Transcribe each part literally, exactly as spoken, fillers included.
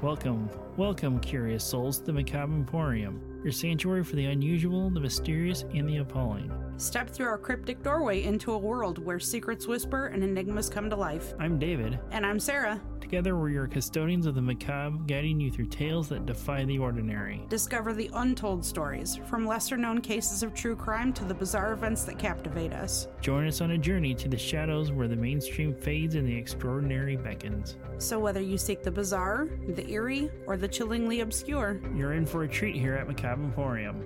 Welcome, welcome, curious souls, to the Macabre Emporium, your sanctuary for the unusual, the mysterious, and the appalling. Step through our cryptic doorway into a world where secrets whisper and enigmas come to life. I'm David. And I'm Sarah. Together, we're your custodians of the macabre, guiding you through tales that defy the ordinary. Discover the untold stories, from lesser-known cases of true crime to the bizarre events that captivate us. Join us on a journey to the shadows where the mainstream fades and the extraordinary beckons. So whether you seek the bizarre, the eerie, or the chillingly obscure, you're in for a treat here at Macabre Emporium.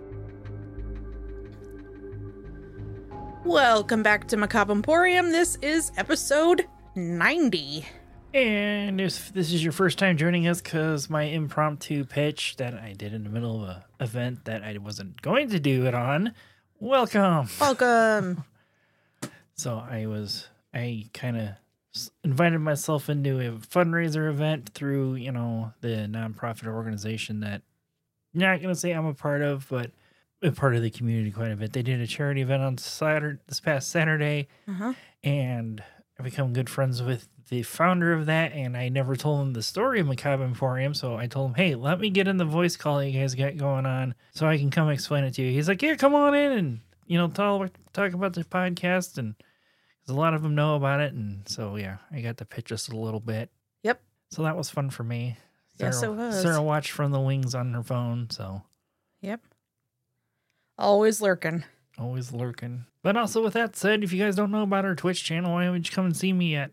Welcome back to Macabre Emporium. This is episode ninety. And if this is your first time joining us, because my impromptu pitch that I did in the middle of an event that I wasn't going to do it on, welcome. Welcome. So I was, I kind of invited myself into a fundraiser event through, you know, the nonprofit organization that I'm not going to say I'm a part of, but a part of the community quite a bit. They did a charity event on Saturday, this past Saturday, uh-huh. and I become good friends with the founder of that, and I never told him the story of Macabre Emporium, so I told him, hey, let me get in the voice call you guys got going on so I can come explain it to you. He's like, yeah, come on in and, you know, tell, talk about the podcast, and a lot of them know about it, and so, yeah, I got to pitch just a little bit. Yep. So that was fun for me. Sarah, yes, it was. Sarah watched from the wings on her phone, so. Yep. Always lurking. Always lurking. But also, with that said, if you guys don't know about our Twitch channel, why haven't you come and see me yet?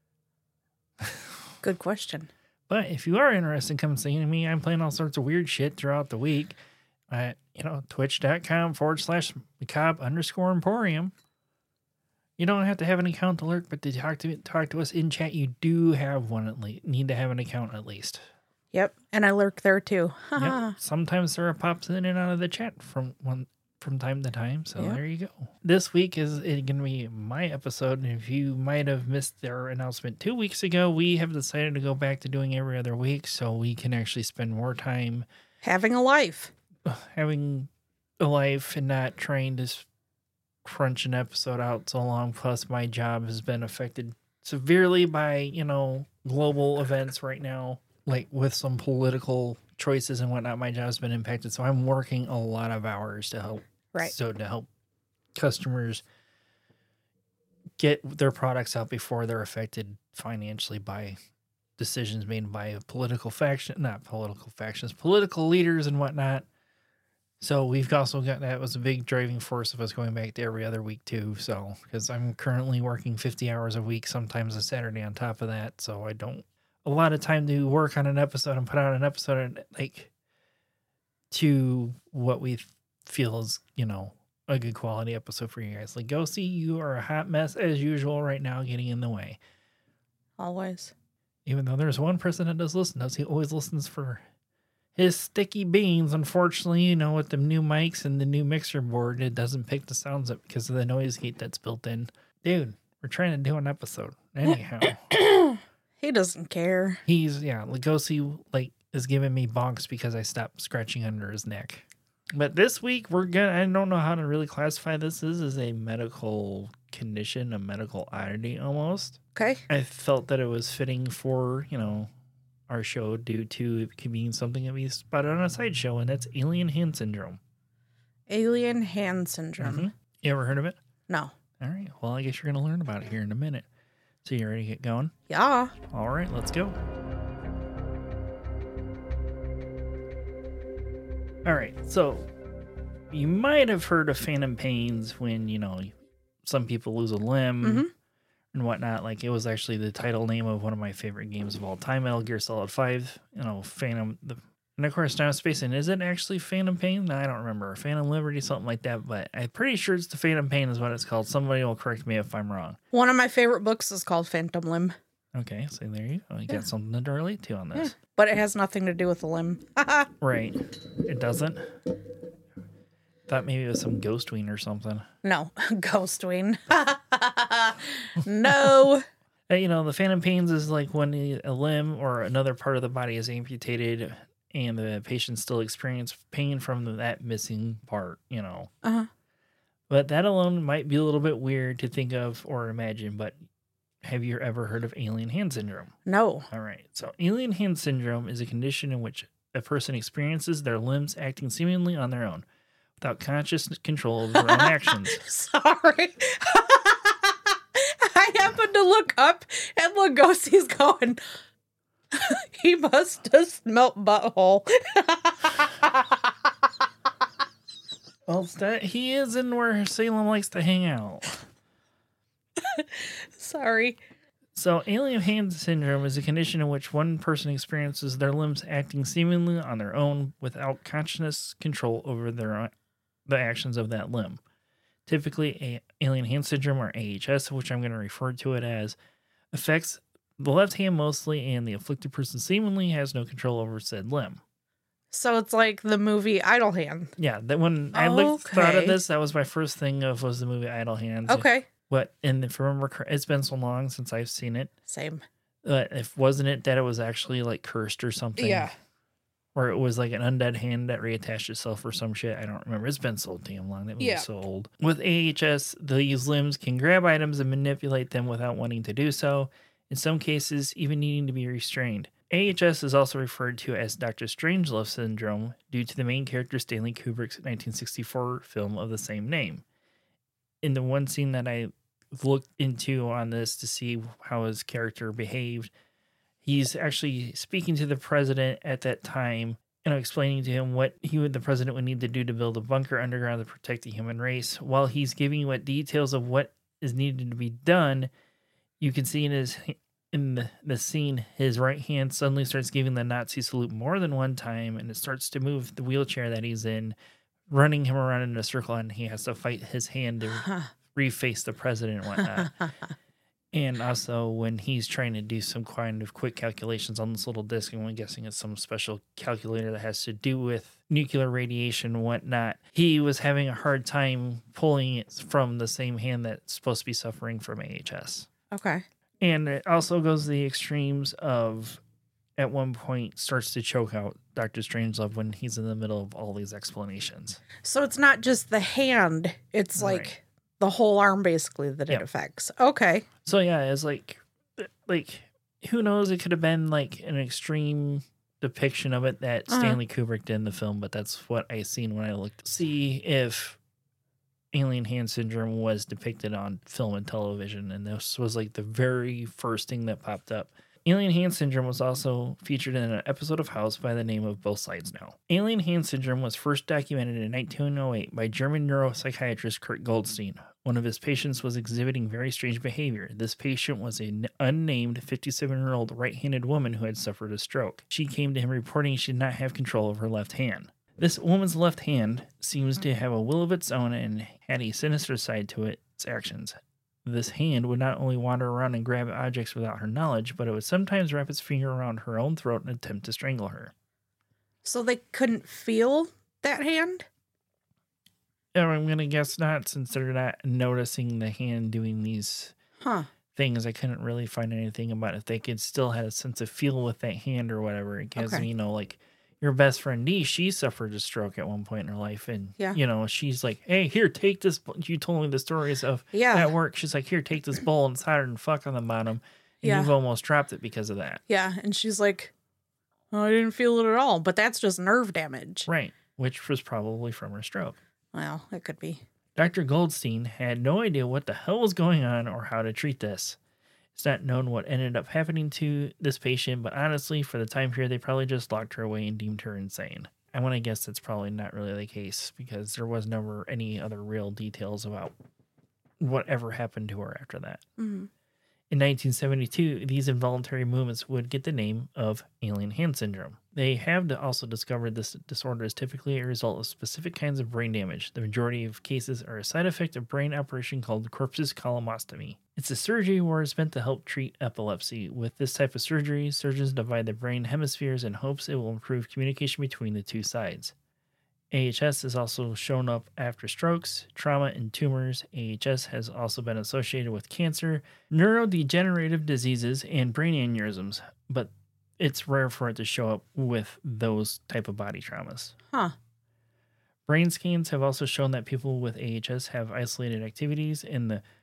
Good question. But if you are interested in coming and seeing me, I'm playing all sorts of weird shit throughout the week at, you know, twitch.com forward slash macabre underscore emporium. You don't have to have an account to lurk, but to talk to talk to us in chat, you do have one at least. Need to have an account at least. Yep, and I lurk there too. Yep. Sometimes Sarah pops in and out of the chat from one from time to time, so yep. There you go. This week is going to be my episode, and if you might have missed our announcement two weeks ago, we have decided to go back to doing every other week, so we can actually spend more time having a life, having a life, and not trying to crunch an episode out so long. Plus, my job has been affected severely by, you know, global events right now, like with some political choices and whatnot. My job's been impacted, so I'm working a lot of hours to help. Right. So to help customers get their products out before they're affected financially by decisions made by a political faction, not political factions, political leaders and whatnot. So we've also got, that was a big driving force of us going back to every other week too. So, because I'm currently working fifty hours a week, sometimes a Saturday on top of that. So I don't, a lot of time to work on an episode and put out an episode and like to what we feel is, you know, a good quality episode for you guys. Like, go see, you are a hot mess as usual right now, getting in the way. Always. Even though there's one person that does listen, does he always listens for his sticky beans. Unfortunately, you know, with the new mics and the new mixer board, it doesn't pick the sounds up because of the noise gate that's built in. Dude, we're trying to do an episode. Anyhow. He doesn't care. He's, yeah, Legosi, like, is giving me bonks because I stopped scratching under his neck. But this week, we're gonna, I don't know how to really classify this. This is a medical condition, a medical oddity almost. Okay. I felt that it was fitting for, you know, our show due to it being something that we spotted on a sideshow, and that's alien hand syndrome. Alien hand syndrome. Mm-hmm. You ever heard of it? No. All right. Well, I guess you're going to learn about it here in a minute. So you ready to get going? Yeah. All right, let's go. All right, so you might have heard of phantom pains when, you know, some people lose a limb mm-hmm. and whatnot. Like, it was actually the title name of one of my favorite games of all time, Metal Gear Solid five. You know, Phantom. The, and of course, now I'm spacing. Is it actually Phantom Pain? No, I don't remember. Phantom Liberty, something like that. But I'm pretty sure it's the Phantom Pain is what it's called. Somebody will correct me if I'm wrong. One of my favorite books is called Phantom Limb. Okay, so there you go. You yeah. got something to relate to on this. Yeah. But it has nothing to do with the limb. Right. It doesn't? Thought maybe it was some Ghostwing or something. No, Ghostwing. No. You know, the phantom pains is like when a limb or another part of the body is amputated and the patient still experiences pain from that missing part, you know. Uh-huh. But that alone might be a little bit weird to think of or imagine, but have you ever heard of alien hand syndrome? No. All right. So alien hand syndrome is a condition in which a person experiences their limbs acting seemingly on their own without conscious control of their own actions. Sorry. I happened to look up and Lugosi's going, he must have smelt butthole. Well, it's that he is in where Salem likes to hang out. Sorry. So, alien hand syndrome is a condition in which one person experiences their limbs acting seemingly on their own without conscious control over their own, the actions of that limb. Typically, a, alien hand syndrome, or A H S, which I'm going to refer to it as, affects the left hand mostly, and the afflicted person seemingly has no control over said limb. So it's like the movie Idle Hand. Yeah, that when I looked, thought of Okay. this, that was my first thing of was the movie Idle Hands. Okay. But and if I remember, cor- it's been so long since I've seen it. Same. But if wasn't it that it was actually like cursed or something? Yeah. Or it was like an undead hand that reattached itself or some shit. I don't remember. It's been so damn long. That movie's Yeah. so old. With A H S, these limbs can grab items and manipulate them without wanting to do so. In some cases, even needing to be restrained. A H S is also referred to as Doctor Strangelove syndrome due to the main character Stanley Kubrick's nineteen sixty-four film of the same name. In the one scene that I looked into on this to see how his character behaved, he's actually speaking to the president at that time, you know, explaining to him what he would, the president would need to do to build a bunker underground to protect the human race. While he's giving what details of what is needed to be done, you can see in his in the, the scene, his right hand suddenly starts giving the Nazi salute more than one time, and it starts to move the wheelchair that he's in, running him around in a circle, and he has to fight his hand to reface the president and whatnot. And also when he's trying to do some kind of quick calculations on this little disc, and I'm guessing it's some special calculator that has to do with nuclear radiation and whatnot, he was having a hard time pulling it from the same hand that's supposed to be suffering from A H S. Okay. And it also goes to the extremes of, at one point, starts to choke out Doctor Strangelove when he's in the middle of all these explanations. So it's not just the hand. It's like Right. the whole arm, basically, that it Yep. affects. Okay. So yeah, it's like, like who knows? It could have been like an extreme depiction of it that Uh-huh. Stanley Kubrick did in the film, but that's what I seen when I looked to see if alien hand syndrome was depicted on film and television, and this was like the very first thing that popped up. Alien hand syndrome was also featured in an episode of House by the name of Both Sides Know. Alien hand syndrome was first documented in nineteen oh eight by German neuropsychiatrist Kurt Goldstein. One of his patients was exhibiting very strange behavior. This patient was an unnamed fifty-seven-year-old right-handed woman who had suffered a stroke. She came to him reporting she did not have control of her left hand. This woman's left hand seems to have a will of its own and had a sinister side to its actions. This hand would not only wander around and grab objects without her knowledge, but it would sometimes wrap its finger around her own throat and attempt to strangle her. So they couldn't feel that hand? And I'm going to guess not, since they're not noticing the hand doing these Huh. things. I couldn't really find anything about if they could still have a sense of feel with that hand or whatever. Because, Okay. you know, like your best friend Dee, she suffered a stroke at one point in her life. And, Yeah. you know, she's like, hey, here, take this. b-" You told me the stories of Yeah. at work. She's like, here, take this bowl and solder and fuck on the bottom. And Yeah. you've almost dropped it because of that. Yeah. And she's like, oh, I didn't feel it at all. But that's just nerve damage. Right. Which was probably from her stroke. Well, it could be. Doctor Goldstein had no idea what the hell was going on or how to treat this. It's not known what ended up happening to this patient, but honestly, for the time period, they probably just locked her away and deemed her insane. I want to guess that's probably not really the case because there was never any other real details about whatever happened to her after that. Mm-hmm. In nineteen seventy-two, these involuntary movements would get the name of alien hand syndrome. They have also discovered this disorder is typically a result of specific kinds of brain damage. The majority of cases are a side effect of brain operation called corpus calostomy. It's a surgery where it's meant to help treat epilepsy. With this type of surgery, surgeons divide the brain hemispheres in hopes it will improve communication between the two sides. A H S has also shown up after strokes, trauma, and tumors. A H S has also been associated with cancer, neurodegenerative diseases, and brain aneurysms, but it's rare for it to show up with those type of body traumas. Huh. Brain scans have also shown that people with A H S have isolated activities in the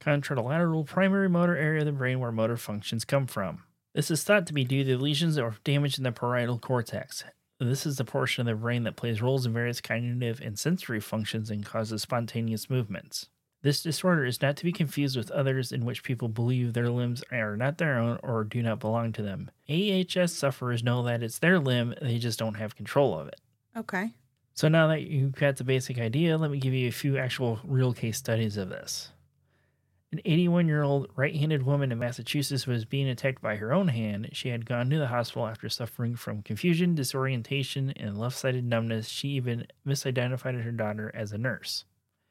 contralateral primary motor area of the brain where motor functions come from. This is thought to be due to lesions or damage in the parietal cortex. This is the portion of the brain that plays roles in various cognitive and sensory functions and causes spontaneous movements. This disorder is not to be confused with others in which people believe their limbs are not their own or do not belong to them. A H S sufferers know that it's their limb, they just don't have control of it. Okay. So now that you've got the basic idea, let me give you a few actual real case studies of this. An eighty-one-year-old right-handed woman in Massachusetts was being attacked by her own hand. She had gone to the hospital after suffering from confusion, disorientation, and left-sided numbness. She even misidentified her daughter as a nurse.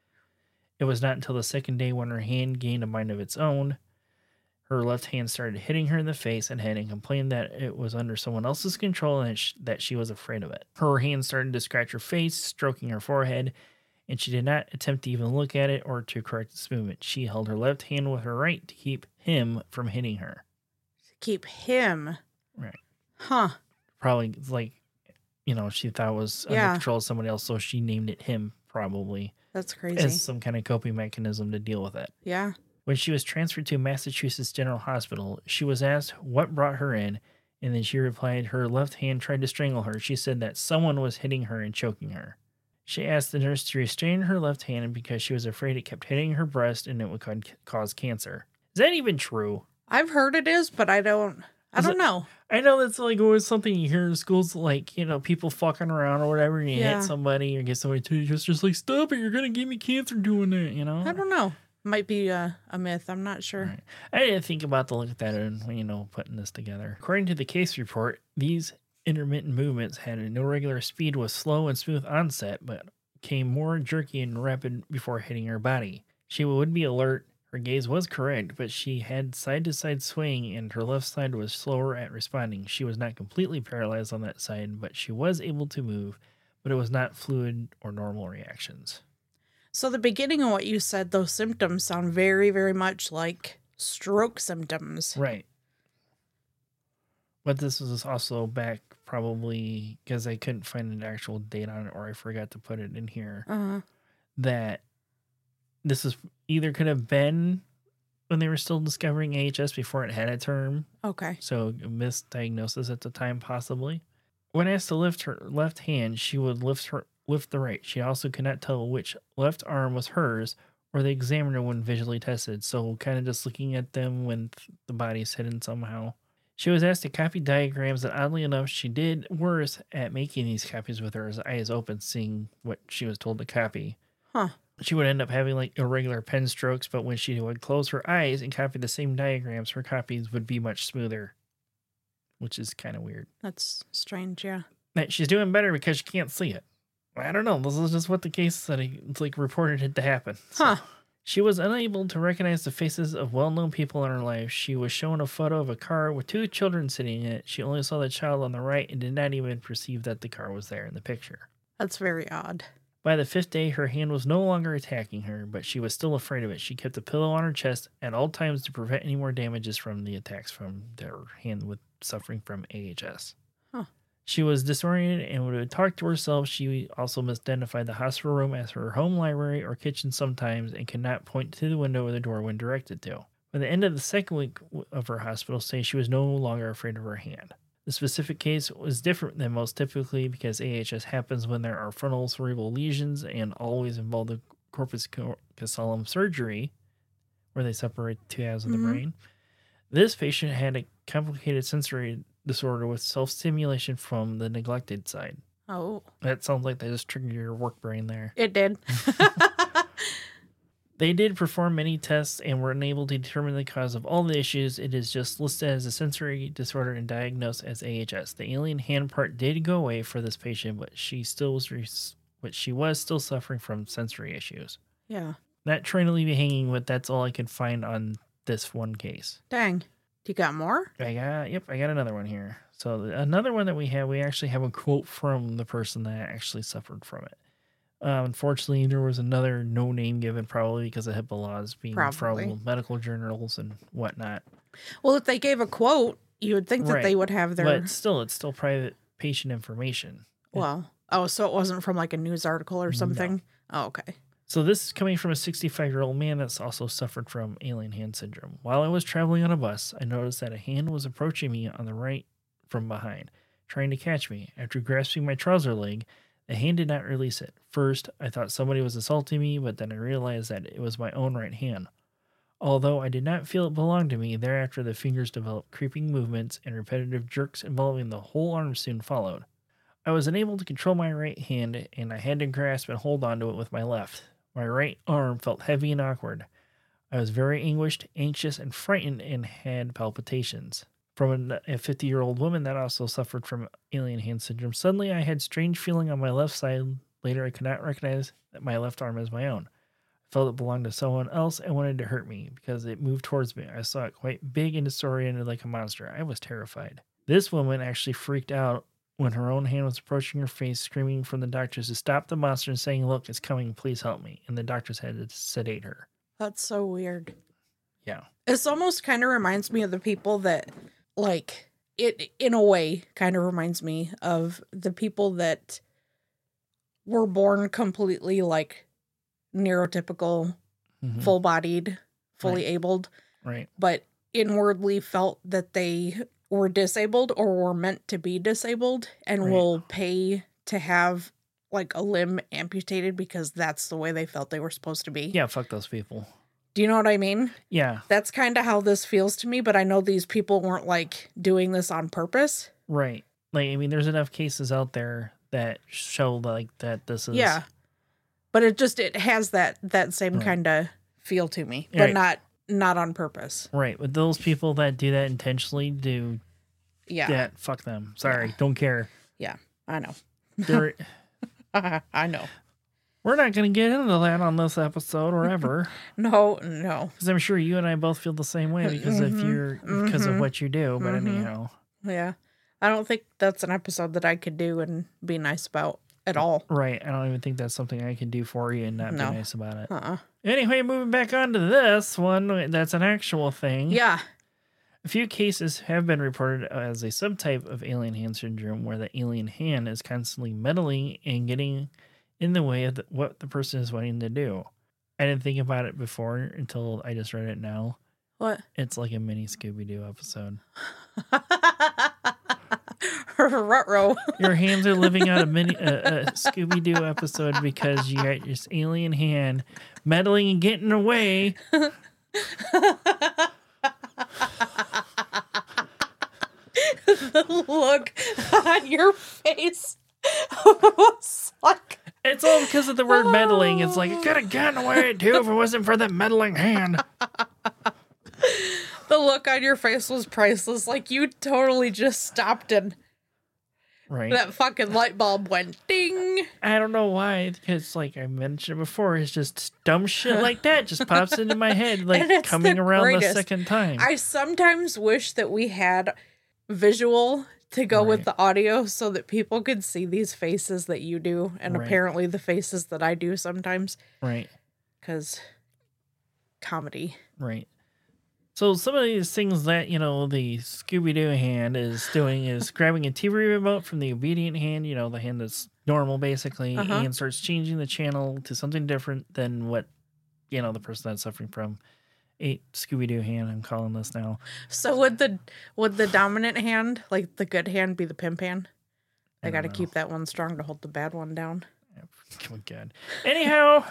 It was not until the second day when her hand gained a mind of its own. Her left hand started hitting her in the face and head and complained that it was under someone else's control and sh- that she was afraid of it. Her hand started to scratch her face, stroking her forehead, and she did not attempt to even look at it or to correct its movement. She held her left hand with her right to keep him from hitting her. To keep him? Right. Huh. Probably like, you know, she thought it was Yeah. under control of somebody else, so she named it him probably. That's crazy. As some kind of coping mechanism to deal with it. Yeah. When she was transferred to Massachusetts General Hospital, she was asked what brought her in, and then she replied her left hand tried to strangle her. She said that someone was hitting her and choking her. She asked the nurse to restrain her left hand because she was afraid it kept hitting her breast and it would ca- cause cancer. Is that even true? I've heard it is, but I don't I Is don't it- know. I know that's like always something you hear in schools, like, you know, people fucking around or whatever, and you Yeah. hit somebody or get somebody to you, just, just like, stop it, you're going to give me cancer doing that, you know? I don't know. Might be a, a myth. I'm not sure. Right. I didn't think about to look at that and, you know, putting this together. According to the case report, these intermittent movements had an irregular speed with slow and smooth onset, but became more jerky and rapid before hitting her body. She would be alert. Her gaze was correct, but she had side-to-side swaying and her left side was slower at responding. She was not completely paralyzed on that side, but she was able to move, but it was not fluid or normal reactions. So the beginning of what you said, those symptoms sound very, very much like stroke symptoms. Right. But this was also back probably because I couldn't find an actual date on it or I forgot to put it in here, Uh-huh. that this is either could have been when they were still discovering A H S before it had a term. Okay. So a misdiagnosis at the time, possibly. When asked to lift her left hand, she would lift her lift the right. She also could not tell which left arm was hers or the examiner when visually tested. So kind of just looking at them when th- the body's hidden somehow. She was asked to copy diagrams, and oddly enough, she did worse at making these copies with her eyes open, seeing what she was told to copy. Huh. She would end up having like irregular pen strokes, but when she would close her eyes and copy the same diagrams, her copies would be much smoother, which is kind of weird. That's strange, yeah. That she's doing better because she can't see it. I don't know. This is just what the case study it's like reported it to happen. So, Huh. she was unable to recognize the faces of well-known people in her life. She was shown a photo of a car with two children sitting in it. She only saw the child on the right and did not even perceive that the car was there in the picture. That's very odd. By the fifth day, her hand was no longer attacking her, but she was still afraid of it. She kept a pillow on her chest at all times to prevent any more damages from the attacks from their hand with suffering from A H S. Huh. She was disoriented and would talk to herself. She also misidentified the hospital room as her home library or kitchen sometimes and could not point to the window or the door when directed to. By the end of the second week of her hospital stay, she was no longer afraid of her hand. The specific case was different than most typically because A H S happens when there are frontal cerebral lesions and always involve the corpus callosum surgery, where they separate the two halves of the Mhm. brain. This patient had a complicated sensory disorder with self-stimulation from the neglected side. Oh, That sounds like they just triggered your work brain there. it did. They did perform many tests and were unable to determine the cause of all the issues. It is just listed as a sensory disorder and diagnosed as A H S. The alien hand part did go away for this patient, but she still was, re- but she was still suffering from sensory issues. Yeah. Not trying to leave you hanging, but that's all I could find on this one case. Dang. You got more? I got, yep, I got another one here. So another one that we have, we actually have a quote from the person that actually suffered from it. Uh, unfortunately, there was another no name given, probably because of HIPAA laws being Probably. from medical journals and whatnot. Well, if they gave a quote, you would think that Right. they would have their. But still, it's still private patient information. Well, oh, so it wasn't from like a news article or something? Oh, okay. So this is coming from a sixty-five-year-old man that's also suffered from alien hand syndrome. While I was traveling on a bus, I noticed that a hand was approaching me on the right from behind, trying to catch me. After grasping my trouser leg, the hand did not release it. First, I thought somebody was assaulting me, but then I realized that it was my own right hand. Although I did not feel it belonged to me, thereafter the fingers developed creeping movements and repetitive jerks involving the whole arm soon followed. I was unable to control my right hand, and I had to grasp and hold onto it with my left. My right arm felt heavy and awkward. I was very anguished, anxious, and frightened, and had palpitations. From a fifty-year-old woman that also suffered from alien hand syndrome, suddenly I had strange feeling on my left side. Later, I could not recognize that my left arm as my own. I felt it belonged to someone else and wanted to hurt me because it moved towards me. I saw it quite big and disoriented like a monster. I was terrified. This woman actually freaked out when her own hand was approaching her face, screaming from the doctors to stop the monster and saying, "Look, it's coming, please help me." And the doctors had to sedate her. That's so weird. Yeah. This almost kind of reminds me of the people that, like, it in a way kind of reminds me of the people that were born completely, like, neurotypical, Mm-hmm. full-bodied, fully Right. abled, Right. but inwardly felt that they were disabled or were meant to be disabled and Right. will pay to have, like, a limb amputated because that's the way they felt they were supposed to be. Yeah, fuck those people. Do you know what I mean? Yeah. That's kind of how this feels to me, but I know these people weren't, like, doing this on purpose. Right. Like, I mean, there's enough cases out there that show, like, that this is... Yeah. But it just, it has that, that same Right. kind of feel to me, but Right. not, not on purpose. Right. But those people that do that intentionally do Yeah. that, fuck them. Sorry. Don't care. Yeah. I know. They're... I know. We're not going to get into that on this episode or ever. No, no. Because I'm sure you and I both feel the same way because Mhm, if you're because of mhm, what you do. But mhm. anyhow, Yeah. I don't think that's an episode that I could do and be nice about at all. right? I don't even think that's something I can do for you and not No. be nice about it. Uh-uh. Anyway, moving back on to this one, that's an actual thing. Yeah. A few cases have been reported as a subtype of alien hand syndrome where the alien hand is constantly meddling and getting in the way of the, what the person is wanting to do. I didn't think about it before until I just read it now. What? It's like a mini Scooby-Doo episode. Ruh-roh. Your hands are living out a mini uh, a Scooby-Doo episode because you got this alien hand meddling and getting away. The look on your face was like... It's all because of the word meddling. It's like, it could have gotten away too if it wasn't for the meddling hand. The look on your face was priceless. Like, you totally just stopped and Right. that fucking light bulb went ding. I don't know why, because like I mentioned before, it's just dumb shit like that just pops into my head, And like it's coming the around the greatest. second time. I sometimes wish that we had visual to go with Right. the audio so that people could see these faces that you do and Right. apparently the faces that I do sometimes Right. because comedy. Right. So some of these things that, you know, the Scooby-Doo hand is doing is grabbing a T V remote from the obedient hand, you know, the hand that's normal basically, Uh-huh. and starts changing the channel to something different than what, you know, the person that's suffering from a Scooby-Doo hand, I'm calling this now. So would the would the dominant hand, like the good hand, be the pimp hand? I I got to don't know. keep that one strong to hold the bad one down. Oh, God. Anyhow.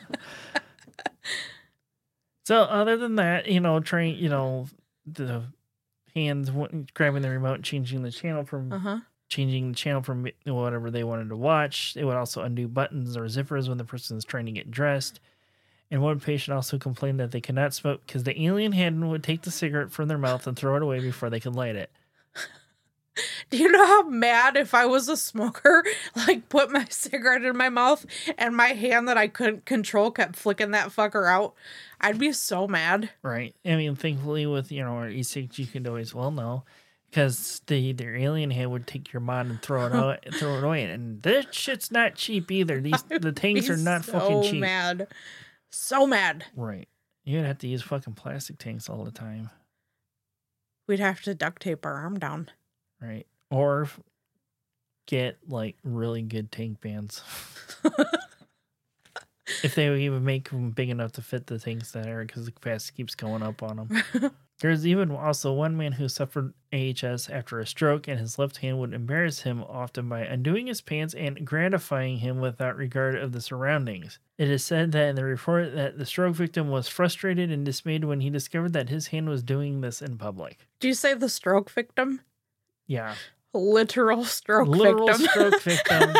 So other than that, you know, train, you know, the hands w- grabbing the remote, changing the channel from Uh huh. changing the channel from whatever they wanted to watch. It would also undo buttons or zippers when the person is trying to get dressed. And one patient also complained that they could not smoke because the alien hand would take the cigarette from their mouth and throw it away before they could light it. Do you know how mad if I was a smoker, like put my cigarette in my mouth and my hand that I couldn't control kept flicking that fucker out? I'd be so mad. Right. I mean, thankfully with, you know, our e-cigs, you can always, well, no, because the their alien hand would take your mod and throw it out, throw it away. And this shit's not cheap either. These the tanks Be are not so fucking cheap. mad. So mad. Right. You'd have to use fucking plastic tanks all the time. We'd have to duct tape our arm down. Right. Or f- get like really good tank bands. If they would even make them big enough to fit the tanks that are, because the capacity keeps going up on them. There's even also one man who suffered A H S after a stroke, and his left hand would embarrass him often by undoing his pants and gratifying him without regard of the surroundings. It is said that in the report that the stroke victim was frustrated and dismayed when he discovered that his hand was doing this in public. Do you say the stroke victim? Yeah. Literal stroke Literal victim. stroke victim.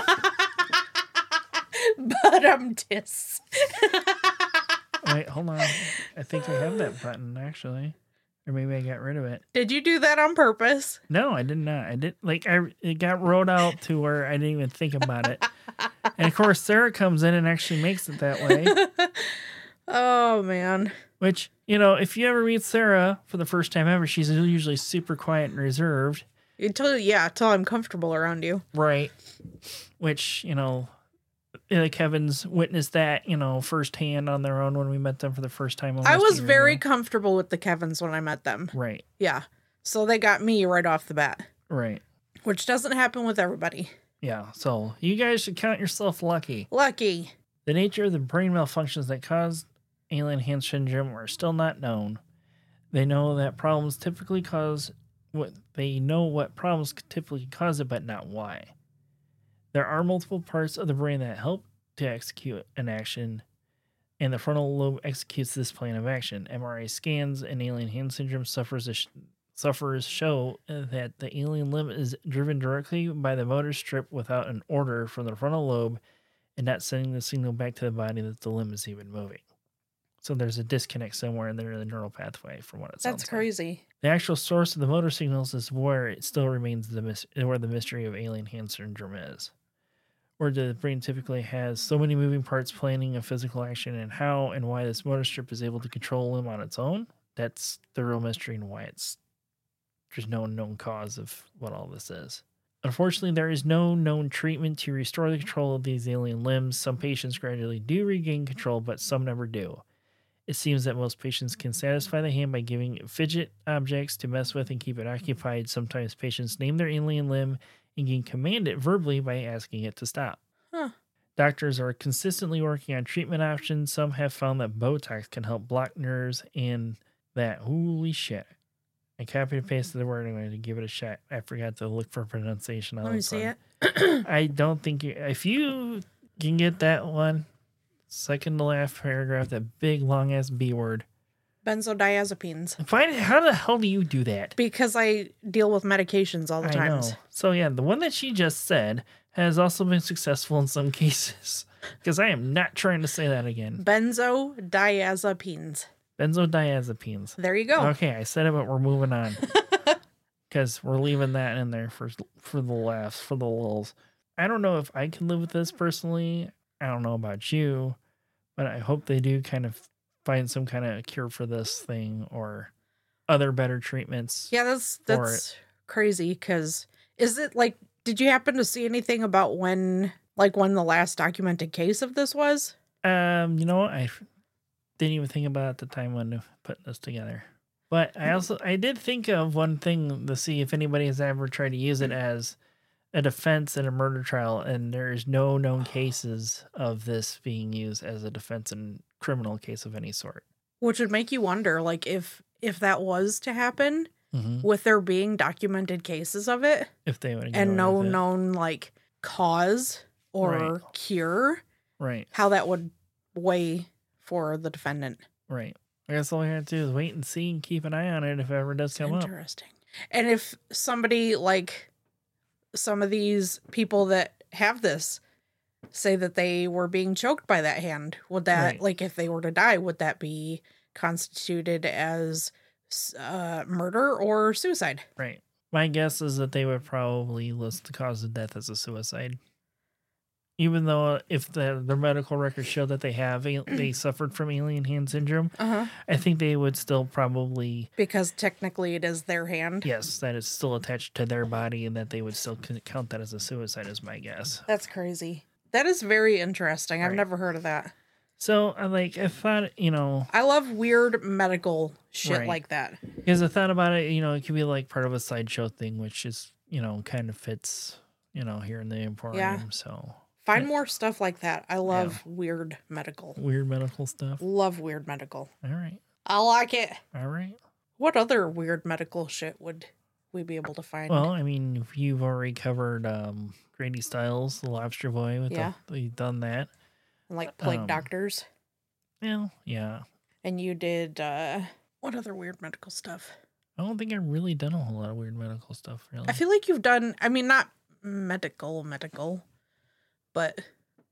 But I'm dis. Wait, hold on. I think I have that button, actually. Or maybe I got rid of it. Did you do that on purpose? No, I did not. I did like I it got wrote out to where I didn't even think about it. And of course, Sarah comes in and actually makes it that way. Oh man. Which, you know, if you ever meet Sarah for the first time ever, she's usually super quiet and reserved. Until yeah, until I'm comfortable around you. Right. Which, you know, the Kevins witnessed that, you know, firsthand on their own when we met them for the first time. I was very ago. comfortable with the Kevins when I met them. Right. Yeah. So they got me right off the bat. Right. Which doesn't happen with everybody. Yeah. So you guys should count yourself lucky. Lucky. The nature of the brain malfunctions that caused alien hand syndrome are still not known. They know that problems typically cause what they know what problems typically cause it, but not why. There are multiple parts of the brain that help to execute an action, and the frontal lobe executes this plan of action. M R I scans and alien hand syndrome sufferers, sh- sufferers show that the alien limb is driven directly by the motor strip without an order from the frontal lobe and not sending the signal back to the body that the limb is even moving. So there's a disconnect somewhere in there in the neural pathway from what it sounds That's crazy. Like. The actual source of the motor signals is where it still remains the mis- where the mystery of alien hand syndrome is. Where the brain typically has so many moving parts planning a physical action, and how and why this motor strip is able to control them on its own. That's the real mystery and why it's there's no known cause of what all this is. Unfortunately, there is no known treatment to restore the control of these alien limbs. Some patients gradually do regain control, but some never do. It seems that most patients can satisfy the hand by giving it fidget objects to mess with and keep it occupied. Sometimes patients name their alien limb and can command it verbally by asking it to stop. Huh. Doctors are consistently working on treatment options. Some have found that Botox can help block nerves, and that, holy shit. I copied and pasted the word. I'm going to give it a shot. I forgot to look for pronunciation. Let me see it. I don't think you, if you can get that one, second to last paragraph, that big long ass B word. Benzodiazepines. Find how the hell do you do that? Because I deal with medications all the time. I know. So yeah, the one that she just said has also been successful in some cases. Because I am not trying to say that again. Benzodiazepines. Benzodiazepines. There you go. Okay, I said it, but we're moving on. Because we're leaving that in there for for the laughs, for the lulz. I don't know if I can live with this personally. I don't know about you, but I hope they do kind of find some kind of cure for this thing or other better treatments. Yeah, that's that's crazy. Because is it like? Did you happen to see anything about when, like, when the last documented case of this was? Um, you know what? I didn't even think about it at the time when putting this together. But I also I did think of one thing to see if anybody has ever tried to use it as a defense in a murder trial, and there's no known cases of this being used as a defense in criminal case of any sort. Which would make you wonder, like, if if that was to happen, mm-hmm. with there being documented cases of it, if they would and no known like cause or right. cure, right? How that would weigh for the defendant, right? I guess all we have to do is wait and see and keep an eye on it if it ever does come up. Interesting. And if somebody like some of these people that have this say that they were being choked by that hand, would that, right. like, if they were to die, would that be constituted as uh, murder or suicide? Right. My guess is that they would probably list the cause of death as a suicide. Even though if the, their medical records show that they have a, they suffered from alien hand syndrome, uh-huh. I think they would still probably... Because technically it is their hand? Yes, that is still attached to their body and that they would still count that as a suicide is my guess. That's crazy. That is very interesting. I've right. never heard of that. So, I like, I thought, you know... I love weird medical shit right. like that. Because I thought about it, you know, it could be like part of a sideshow thing, which is, you know, kind of fits, you know, here in the Emporium, yeah. so... Find more stuff like that. I love yeah. weird medical. Weird medical stuff. Love weird medical. All right. I like it. All right. What other weird medical shit would we be able to find? Well, I mean, you've already covered um, Grady Stiles, the lobster boy. With yeah. The, you've done that. And like plague um, doctors. Yeah, yeah. And you did, uh, what other weird medical stuff? I don't think I've really done a whole lot of weird medical stuff, really. I feel like you've done, I mean, not medical, medical, but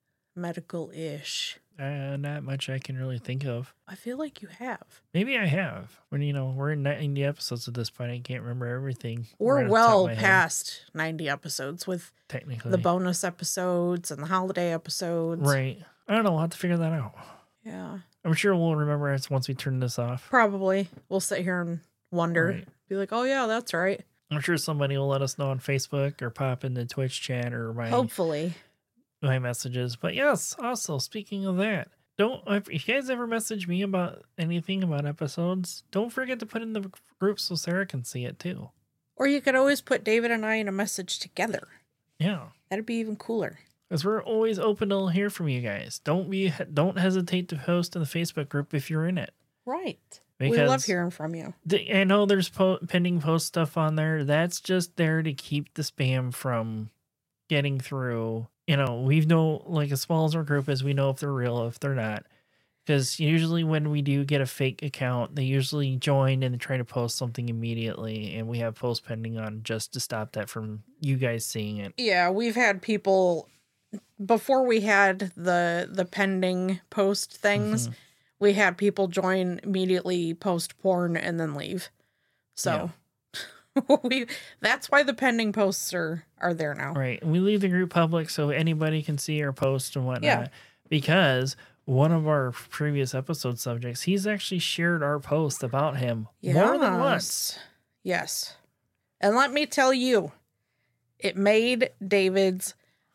medical-ish. Uh, not much I can really think of. I feel like you have. Maybe I have. When, you know, we're in ninety episodes at this point, I can't remember everything. We're right well past ninety episodes with technically the bonus episodes and the holiday episodes. Right. I don't know. We'll have to figure that out. Yeah. I'm sure we'll remember it once we turn this off. Probably. We'll sit here and wonder. Right. Be like, oh, yeah, that's right. I'm sure somebody will let us know on Facebook or pop in the Twitch chat or my, Hopefully. my messages. But yes, also, speaking of that, don't if you guys ever message me about anything about episodes, don't forget to put in the group so Sarah can see it too. Or you could always put David and I in a message together. Yeah. That'd be even cooler. Because we're always open to hear from you guys. Don't be don't hesitate to post in the Facebook group if you're in it. Right. Because we love hearing from you. The, I know there's po- pending post stuff on there. That's just there to keep the spam from getting through. You know, we know, like, as small as our group is, we know if they're real, if they're not. Because usually when we do get a fake account, they usually join and try to post something immediately. And we have post pending on just to stop that from you guys seeing it. Yeah, we've had people, before we had the the pending post things, mm-hmm. we had people join, immediately post porn, and then leave. So yeah. we that's why the pending posts are, are there now. Right. And we leave the group public so anybody can see our post and whatnot. Yeah. Because one of our previous episode subjects, he's actually shared our post about him yes. more than once. Yes. And let me tell you, it made David's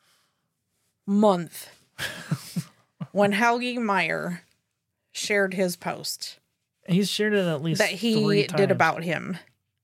month when Helgi Meyer shared his post. He's shared it at least that he three times. did about him.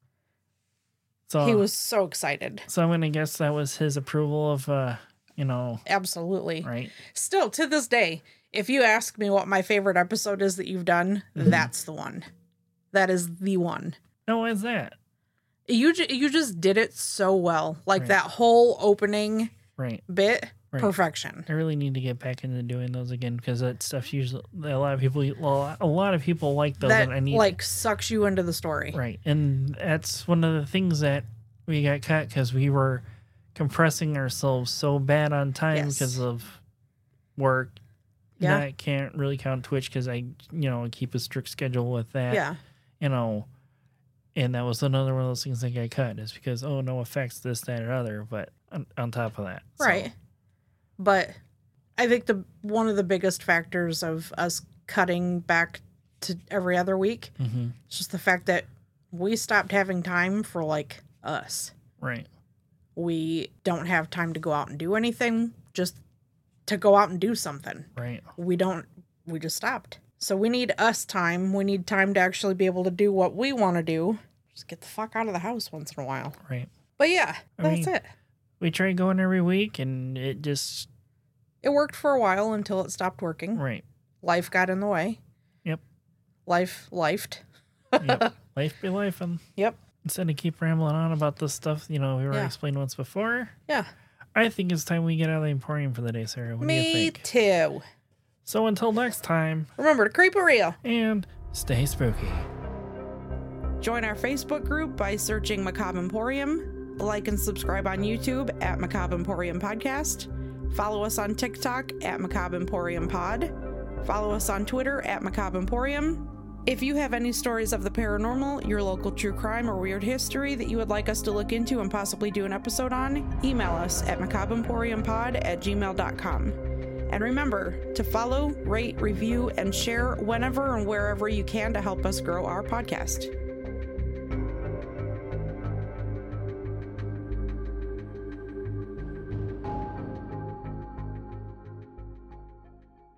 So he was so excited. So I'm gonna guess that was his approval of, uh, you know, absolutely right. Still to this day, if you ask me what my favorite episode is that you've done, mm-hmm. that's the one. That is the one. No, why is that? You ju- you just did it so well. Like right. that whole opening right. bit. Right. Perfection. I really need to get back into doing those again because that stuff usually a lot of people a lot of people like those. That and I need like sucks you into the story, right? And that's one of the things that we got cut because we were compressing ourselves so bad on time yes. because of work. Yeah, I can't really count Twitch because I you know keep a strict schedule with that. Yeah, you know, and that was another one of those things that got cut is because oh no effects this that or other, but on, on top of that, right. So. But I think the one of the biggest factors of us cutting back to every other week mm-hmm. is just the fact that we stopped having time for, like, us. Right. We don't have time to go out and do anything, just to go out and do something. Right. We don't, we just stopped. So we need us time. We need time to actually be able to do what we want to do. Just get the fuck out of the house once in a while. Right. But yeah, I that's mean, it. We tried going every week, and it just... It worked for a while until it stopped working. Right. Life got in the way. Yep. Life lifed. Yep. Life be life. And yep. Instead of keep rambling on about this stuff, you know, we were yeah. explained once before. Yeah. I think it's time we get out of the Emporium for the day, Sarah. What Me do you think? too. So until next time... Remember to creep it real. And stay spooky. Join our Facebook group by searching Macabre Emporium. Like and subscribe on YouTube at Macabre Emporium Podcast. Follow us on TikTok at Macabre Emporium Pod. Follow us on Twitter at Macabre Emporium. If you have any stories of the paranormal, your local true crime, or weird history that you would like us to look into and possibly do an episode on, email us at macabreemporiumpod at gmail dot com. And remember to follow, rate, review, and share whenever and wherever you can to help us grow our podcast.